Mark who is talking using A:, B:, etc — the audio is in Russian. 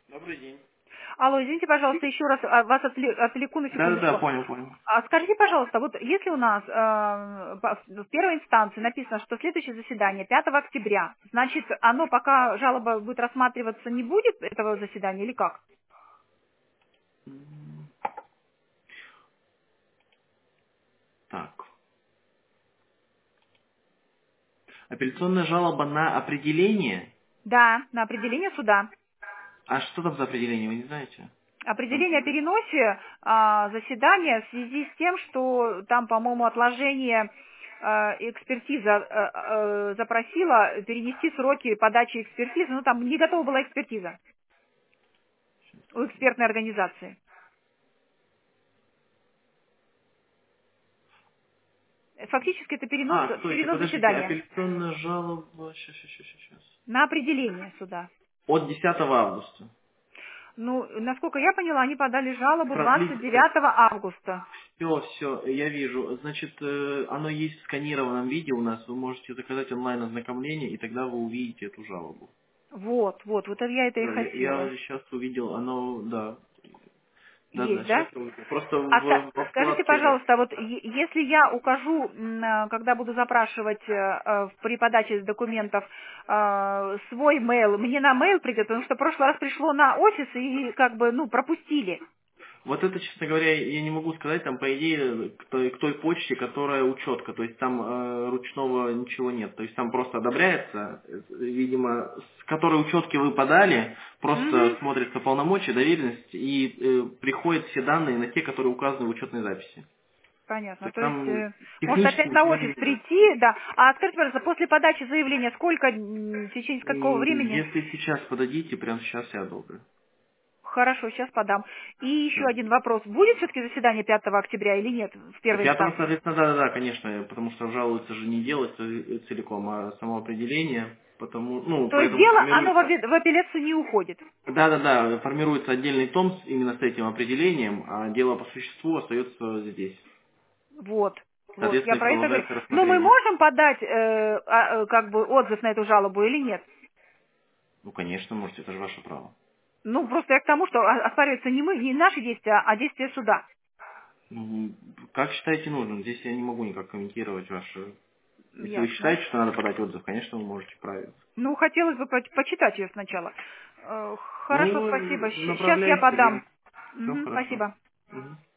A: Добрый день.
B: Алло, извините, пожалуйста, еще раз вас отвлеку на
A: Да-да-да,
B: секундочку.
A: понял.
B: Скажите, пожалуйста, вот если у нас в первой инстанции написано, что следующее заседание 5 октября, значит, оно пока жалоба будет рассматриваться не будет этого заседания или как?
A: Так. Апелляционная жалоба на определение.
B: Да, на определение суда.
A: А что там за определение, вы не знаете? Там-
B: Определение о переносе заседания в связи с тем, что там, по-моему, отложение экспертиза запросила перенести сроки подачи экспертизы, ну там не готова была экспертиза у экспертной организации. Фактически это
A: Стойте,
B: перенос
A: подождите,
B: заседания
A: апелляционная жалоба... Сейчас.
B: на определение суда.
A: От 10 августа.
B: Ну, насколько я поняла, они подали жалобу
A: Продлить...
B: 29 августа.
A: Все, я вижу. Значит, оно есть в сканированном виде у нас. Вы можете заказать онлайн ознакомление, и тогда вы увидите эту жалобу.
B: Вот я это и
A: Да,
B: хотела.
A: я сейчас увидел, оно, да. Да,
B: Есть,
A: сейчас
B: да?
A: я увидел. Просто во
B: Скажите,
A: вкладке...
B: пожалуйста, вот если я укажу, когда буду запрашивать при подаче документов свой мейл, мне на мейл придет, потому что в прошлый раз пришло на офис и как бы, пропустили.
A: Вот это, честно говоря, я не могу сказать, там, по идее, к той почте, которая учетка, то есть там ручного ничего нет, то есть там просто одобряется, видимо, с которой учетки вы подали, просто
B: Мгм.
A: смотрится полномочия, доверенность, и приходят все данные на те, которые указаны в учетной записи. То
B: Понятно.
A: есть
B: То есть,
A: там
B: может
A: технически
B: опять на
A: ничего не
B: офис
A: меняется.
B: прийти, да. А скажите, пожалуйста, после подачи заявления сколько, в течение какого
A: И
B: времени?
A: если сейчас подадите, прямо сейчас я одобрю.
B: Хорошо, сейчас подам. И еще
A: Да.
B: один вопрос. Будет все-таки заседание 5 октября или нет в первой
A: Пятого,
B: инстанции?
A: соответственно, да, конечно, потому что жалуются же не дело целиком, а само определение,
B: То есть
A: поэтому
B: дело, оно в
A: формируется,
B: в апелляцию не уходит.
A: формируется отдельный том именно с этим определением, а дело по существу остается здесь.
B: Вот, я
A: Соответственно, и
B: про это говорю.
A: продолжается
B: Но мы
A: рассмотрение.
B: можем подать как бы отзыв на эту жалобу или нет?
A: Ну, конечно, можете, это же ваше право.
B: Ну, просто я к тому, что оспариваются не мы, не наши действия, а действия суда.
A: Ну, как считаете нужным? Здесь я не могу никак комментировать ваше... Если вы
B: Ясно.
A: считаете, что надо подать отзыв, конечно, вы можете вправить.
B: Ну, хотелось бы почитать ее сначала. Хорошо,
A: Ну,
B: спасибо. Сейчас я
A: направляйте,
B: подам.
A: все
B: Мгм,
A: хорошо.
B: спасибо.
A: Мгм.